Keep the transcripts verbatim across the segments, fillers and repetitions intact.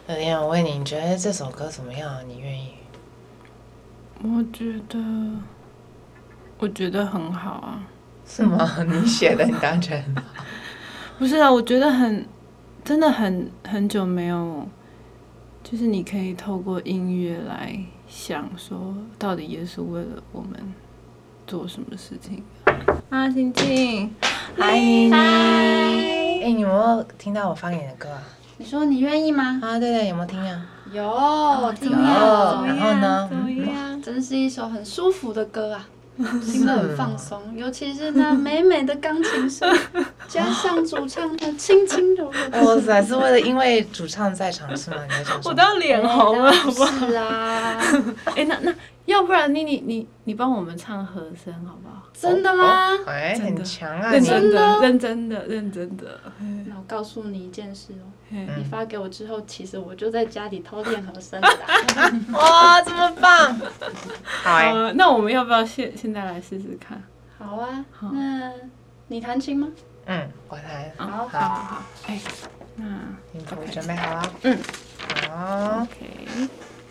有点我问你，你觉得这首歌怎么样？你愿意？ 我觉得，我觉得很好啊。 是吗？你写的，你当然觉得很好。 不是啊，我觉得很，真的很很久没有，就是你可以透过音乐来想说，到底耶稣为了我们做什么事情。啊，静静， 嗨，妮妮。 嗨， 哎，你有没有听到我放给你的歌啊？ 你说你愿意吗？ 啊，对对，有没有听啊？ 有，我听有了，怎么然后样？ 呢？ 怎么样？ 真是一首很舒服的歌啊，听得很放松，尤其是那美美的钢琴声，加上主唱那轻轻柔柔的。 哇塞，是为了因为主唱在场是吗？你在讲什么？ 我都要脸红了，好不好？ 是啊， 哎，那那要不然妮妮你你帮我们唱和声好不好？ 真的吗？ 哦哎， 真的很强啊！ 认你真的，认真的，认真的。 那我告诉你一件事哦， 嗯你发给我之后，其实我就在家里偷练和声的啦。 哇，这么棒！好哎， 呃，那我们要不要现现在来试试看？ 好啊，那你弹琴吗？ 嗯，我弹。 好好好好，哎，那你谱准备好了？ 嗯， 好。 OK。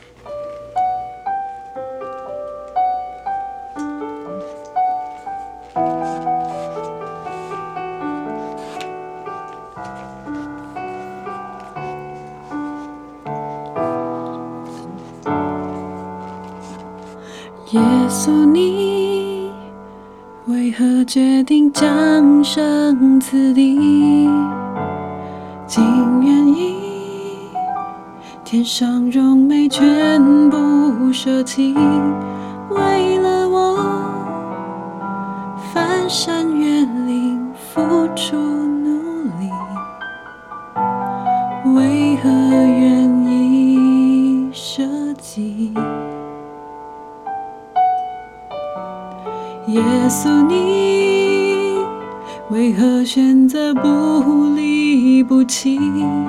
耶稣，你为何决定降生此地？竟愿意天上荣美全部舍弃，为了我翻山越岭付出努力，为何愿意舍己？耶稣，你为何选择不离不弃？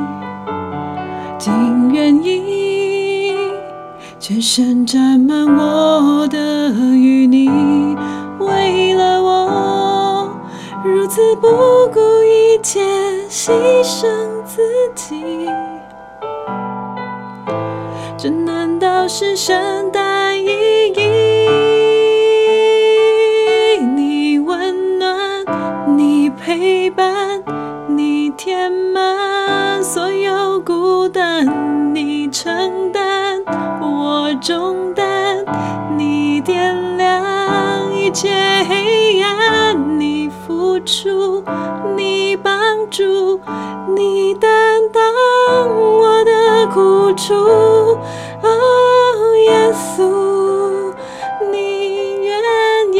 竟愿意全身沾满我的淤泥，为了我如此不顾一切牺牲自己，这难道是神的意义？你温暖，你陪伴，你填满所有孤单，你承担我重担，你点亮一切黑暗，你付出，你帮助，你担当我的苦楚。哦，耶稣，你愿意，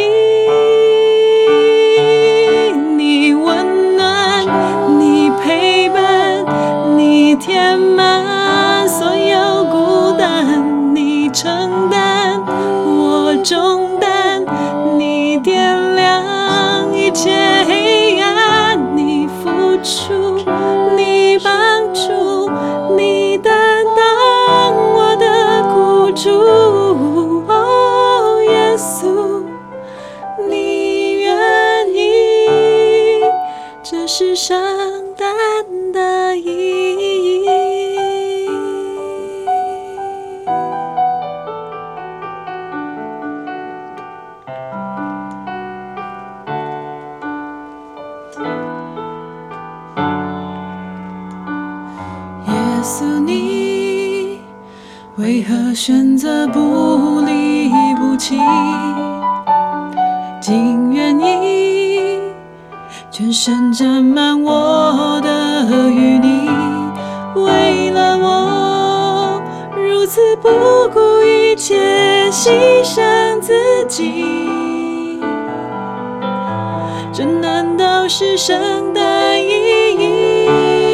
你温暖，你陪伴，你填满所有孤单，你承担我重担，你点亮一切黑暗，你付出，你帮助，你担当我的苦楚。哦，耶稣，你愿意，这是圣诞的意义。耶稣，你为何选择不离不弃？竟愿意全身沾满我的淤泥，为了我如此不顾一切牺牲自己，这难道是神的意义？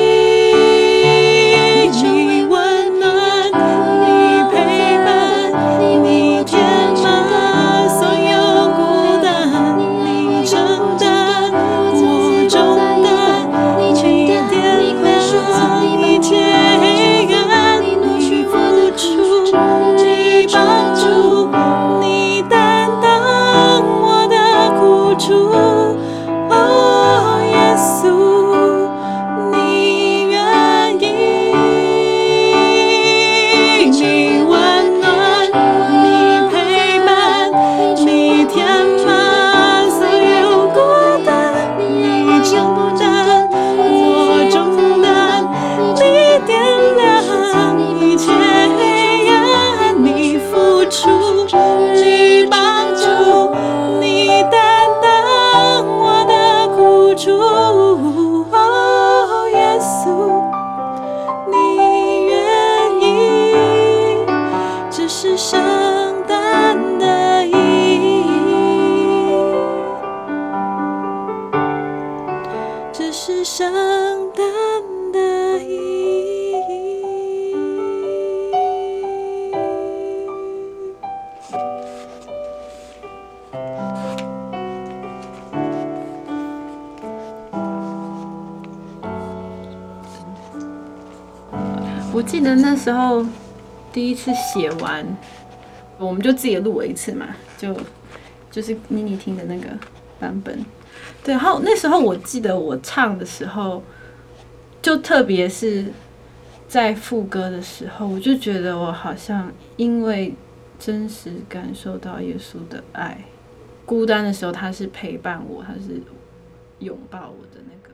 你温暖，你陪伴，你填满所有孤单，你承担我重担，你点亮一切黑暗，你付出，你帮助，你担当我的苦楚。哦，耶稣。 我记得那时候第一次写完，我们就自己录了一次嘛，就就是妮妮听的那个版本。对，然后那时候我记得我唱的时候，就特别是在副歌的时候，我就觉得我好像因为真实感受到耶稣的爱，孤单的时候他是陪伴我，他是拥抱我的那个。